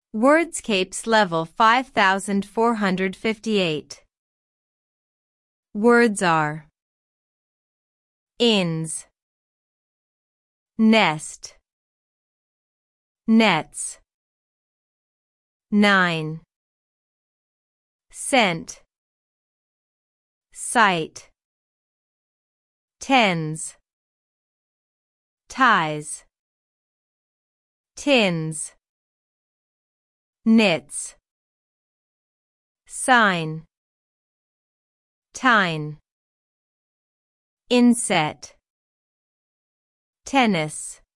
Wordscapes level 5458. Words are ins, nest, nets, 9, cent, sight, tens, ties, tins, knits, sign, tine, inset, tennis.